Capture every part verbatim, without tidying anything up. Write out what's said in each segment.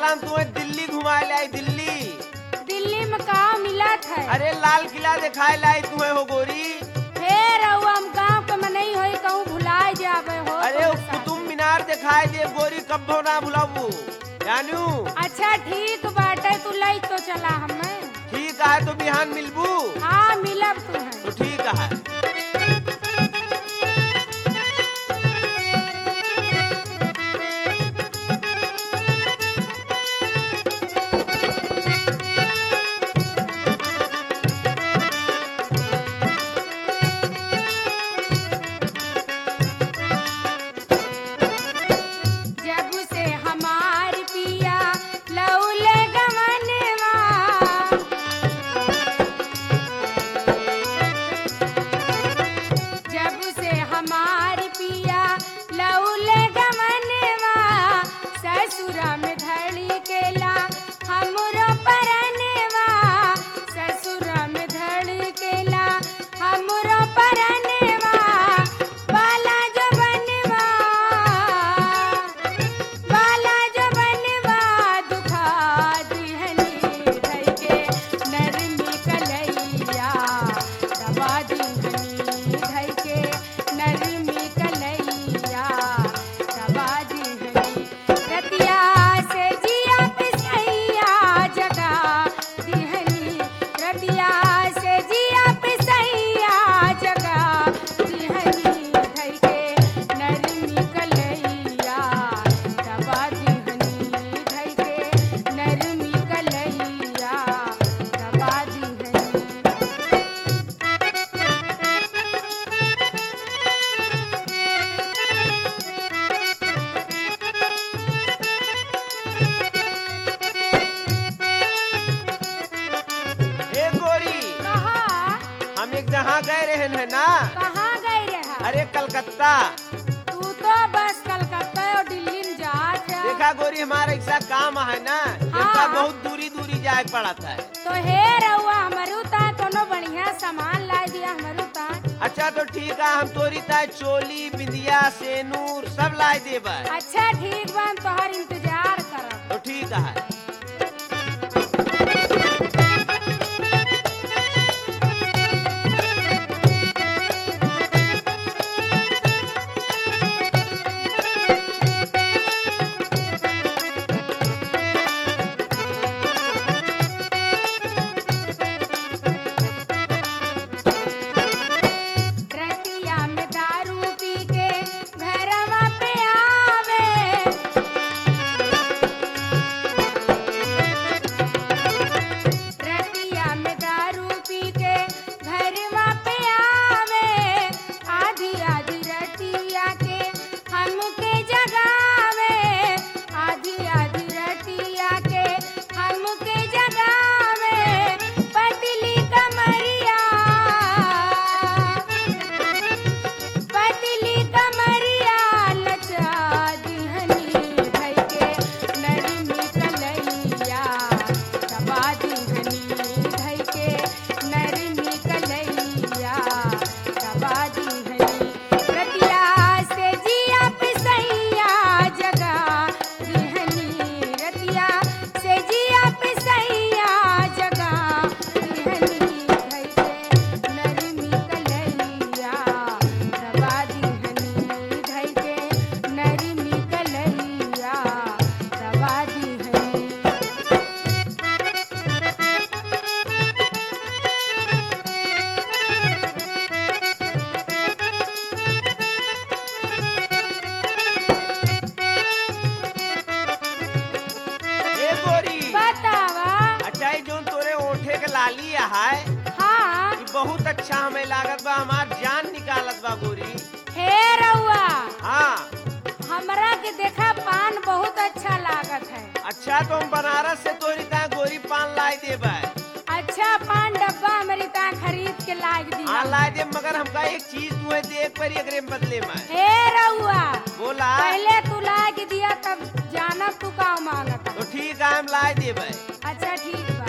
चला हम तुम्हें दिल्ली घुमाए लाई दिल्ली। दिल्ली में का मिलत है? अरे लाल किला दिखाए लाई तुम्हें हो गोरी। हे रहुआ हम गाँव के में नहीं होई कहूँ भुलाए जावे हो। अरे वो कुतुब मीनार दिखाए दे गोरी, कब्बो ना भुलाबू जानू। अच्छा ठीक बाटे, तू लाई तो चला हमें। ठीक है तो बिहान मिलबू। हाँ मिलब तू है। तो ठीक है। जब से हमार पिया लौले गमनवा, जब से हमार पिया लौले गमनवा, ससुरा में धड़ी केला हमरो परनवा, ससुरा में धड़ी केला हमरो परनवा, बाला जो बनवा, बाला जो बनवा दुखा दिहनी धई के नरमी कलैया, दबा दिहनी धई के नरमी कलैया, दबा दिहनी रतिया से जिया पिसैया जगा दिहनी, रतिया से जिया पिसैया जगा दिहनी धई के नरमी कलैया, दबा दिहनी धई के नरमी कलैया, दबा दिहनी। ए गोरी, कहाँ हम एक जहाँ गए रहे हैं ना। कहाँ गए रहा? अरे कलकत्ता। तू तो बस कलकत्ता और दिल्ली में जात है। देखा गोरी हमारा ऐसा काम है ना, इसका बहुत दूरी दूरी जाए पड़ा था। तो हे रहुआ हमरू ता कोनो बढ़िया सामान ला दिया हमरू ता। अच्छा तो ठीक है, हम तोरी ताय चोली बिंदिया सेनूर सब ला देबे। अच्छा ठीक बा, हम तोहर इंतजार करब। तो ठीक है। रतिया में दारू पी के घरवा पे आवे, रतिया में दारू पी के घरवा पे आवे, आधी आधी रतिया के हमके जगावे, आधी आधी रतिया के हमके जगावे, पतली कमरिया, पतली कमरिया लचा दिहनी धई के नरमी कलैया, दबा दिहनी धई के नरमी कलैया, दबा दिहनी रतिया से जिया पिसैया जगा दिहनी, रतिया से जिया पिसैया जगा दिहनी धई के नरमी कलैया, दबा दिहनी धई के नरमी कलैया, दबा दिहनी। ए गोरी, बतावा। अच्छा ये जो तोरे ओठे के लाली है, हाँ ये बहुत अच्छा हमें लागत बा, हमार जान निकालत बा गोरी। हे रउआ, हाँ हमरा के देखा पान बहुत अच्छा लागत है। अच्छा तो हम बनारस से तोरी ताय गोरी पान लाई देबे। अच्छा पान डब्बा हमारी ता खरीद के लाग दी। हाँ लाई दे, मगर हमका एक चीज तू देख पर एकरे में बदले में। हे रउआ, बोला। पहले तू लाग दिया तब जाना तू का मांगता। तो ठीक है हम लाई देबे। अच्छा ठीक बा।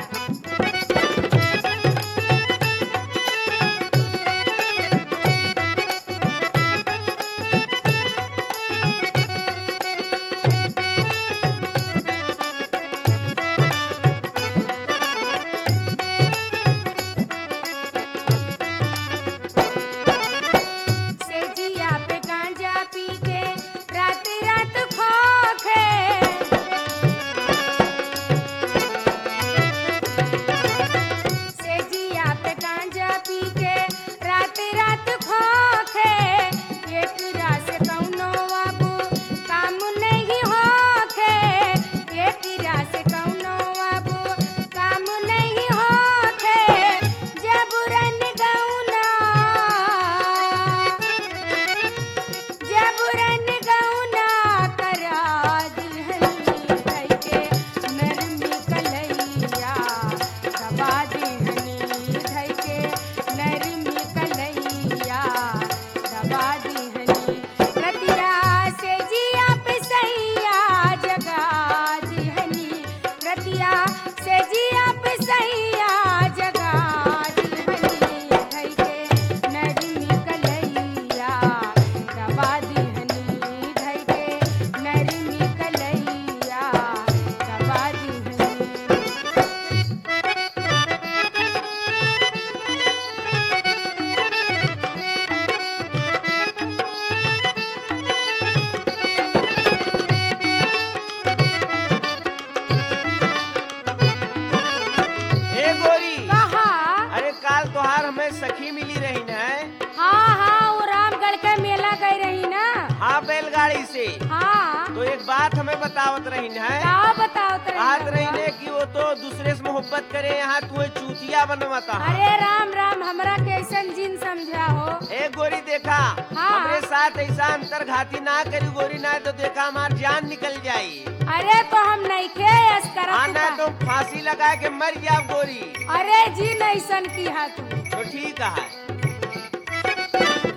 काठी मिली रही न है। हाँ हाँ वो रामगढ़ के मेला गई रही ना। हाँ बैलगाड़ी से। हाँ तो एक बात हमें बतावत रही न है। का बताओ तो आज रही ने कि वो तो दूसरे से मोहब्बत करे, यहाँ तुम्हें चूतिया बनवाता है। अरे राम राम हमरा कैसन जिन समझा हो। ए गोरी देखा, हाँ। हमरे साथ ऐसा अंतरघाती ना करी गोरी, ना तो देखा हमार जान निकल जाई। अरे तो हम नहीं खे यस करत हाँ ना का। तुम फांसी लगा के मर जाओ गोरी। अरे जी नैसन की हा तू। तो ठीक है।